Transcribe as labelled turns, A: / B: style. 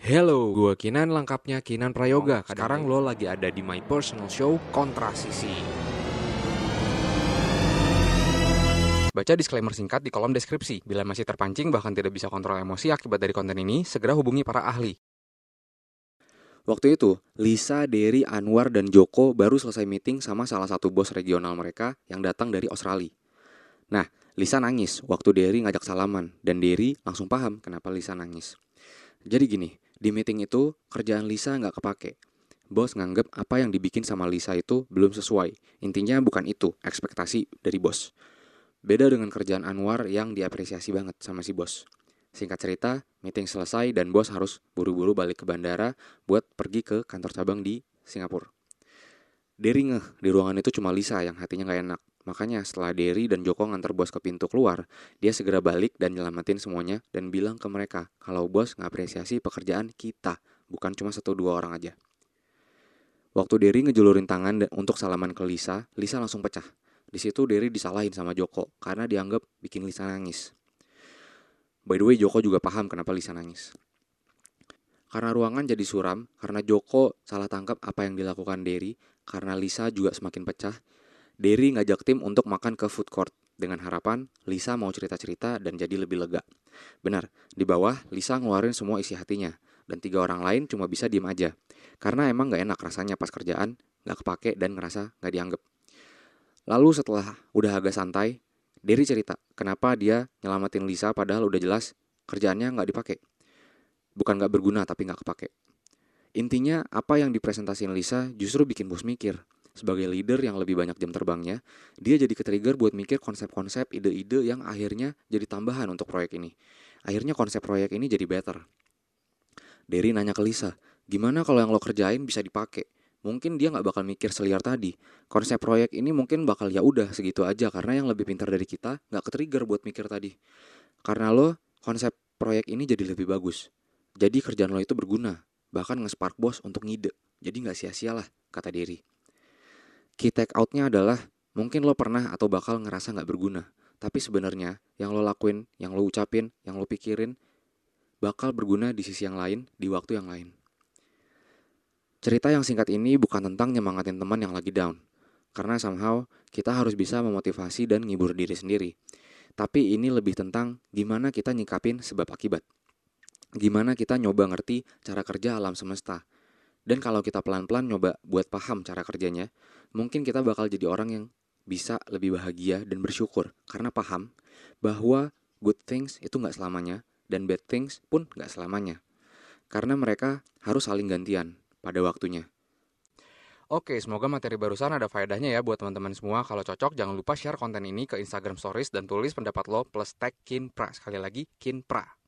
A: Hello, gue Kinan, lengkapnya Kinan Prayoga. Sekarang lo lagi ada di my personal show Kontrasisi. Baca disclaimer singkat di kolom deskripsi. Bila masih terpancing bahkan tidak bisa kontrol emosi akibat dari konten ini, segera hubungi para ahli. Waktu itu, Lisa, Derry, Anwar, dan Joko baru selesai meeting sama salah satu bos regional mereka yang datang dari Australia. Nah, Lisa nangis waktu Derry ngajak salaman, dan Derry langsung paham kenapa Lisa nangis. Jadi gini, di meeting itu kerjaan Lisa nggak kepake. Bos nganggep apa yang dibikin sama Lisa itu belum sesuai. Intinya bukan itu ekspektasi dari bos. Beda dengan kerjaan Anwar yang diapresiasi banget sama si bos. Singkat cerita, meeting selesai dan bos harus buru-buru balik ke bandara buat pergi ke kantor cabang di Singapura. Derry ngeh, di ruangan itu cuma Lisa yang hatinya gak enak. Makanya setelah Derry dan Joko nganter bos ke pintu keluar, dia segera balik dan nyelamatin semuanya dan bilang ke mereka kalau bos ngapresiasi pekerjaan kita, bukan cuma 1-2 orang aja. Waktu Derry ngejulurin tangan untuk salaman ke Lisa, Lisa langsung pecah. Di situ Derry disalahin sama Joko karena dianggap bikin Lisa nangis. By the way, Joko juga paham kenapa Lisa nangis. Karena ruangan jadi suram, karena Joko salah tangkap apa yang dilakukan Derry, karena Lisa juga semakin pecah, Derry ngajak tim untuk makan ke food court dengan harapan Lisa mau cerita-cerita dan jadi lebih lega. Benar, di bawah Lisa ngeluarin semua isi hatinya dan 3 orang lain cuma bisa diem aja. Karena emang gak enak rasanya pas kerjaan, gak kepake dan ngerasa gak dianggap. Lalu setelah udah agak santai, Derry cerita kenapa dia nyelamatin Lisa padahal udah jelas kerjaannya gak dipakai. Bukan gak berguna tapi gak kepake. Intinya apa yang dipresentasiin Lisa justru bikin bos mikir. Sebagai leader yang lebih banyak jam terbangnya, dia jadi ke-trigger buat mikir konsep-konsep, ide-ide yang akhirnya jadi tambahan untuk proyek ini. Akhirnya konsep proyek ini jadi better. Derry nanya ke Lisa, gimana kalau yang lo kerjain bisa dipakai? Mungkin dia gak bakal mikir seliar tadi. Konsep proyek ini mungkin bakal ya udah segitu aja karena yang lebih pintar dari kita gak ke-trigger buat mikir tadi. Karena lo, konsep proyek ini jadi lebih bagus. Jadi kerjaan lo itu berguna, bahkan nge-spark bos untuk ngide. Jadi gak sia-sia lah, kata Derry. Key take out-nya adalah mungkin lo pernah atau bakal ngerasa gak berguna. Tapi sebenarnya yang lo lakuin, yang lo ucapin, yang lo pikirin bakal berguna di sisi yang lain, di waktu yang lain. Cerita yang singkat ini bukan tentang nyemangatin teman yang lagi down. Karena somehow kita harus bisa memotivasi dan ngibur diri sendiri. Tapi ini lebih tentang gimana kita nyikapin sebab akibat. Gimana kita nyoba ngerti cara kerja alam semesta. Dan kalau kita pelan-pelan nyoba buat paham cara kerjanya, mungkin kita bakal jadi orang yang bisa lebih bahagia dan bersyukur. Karena paham bahwa good things itu gak selamanya, dan bad things pun gak selamanya. Karena mereka harus saling gantian pada waktunya. Oke, semoga materi barusan ada faedahnya ya buat teman-teman semua. Kalau cocok, jangan lupa share konten ini ke Instagram Stories dan tulis pendapat lo plus tag Kinpra. Sekali lagi, Kinpra.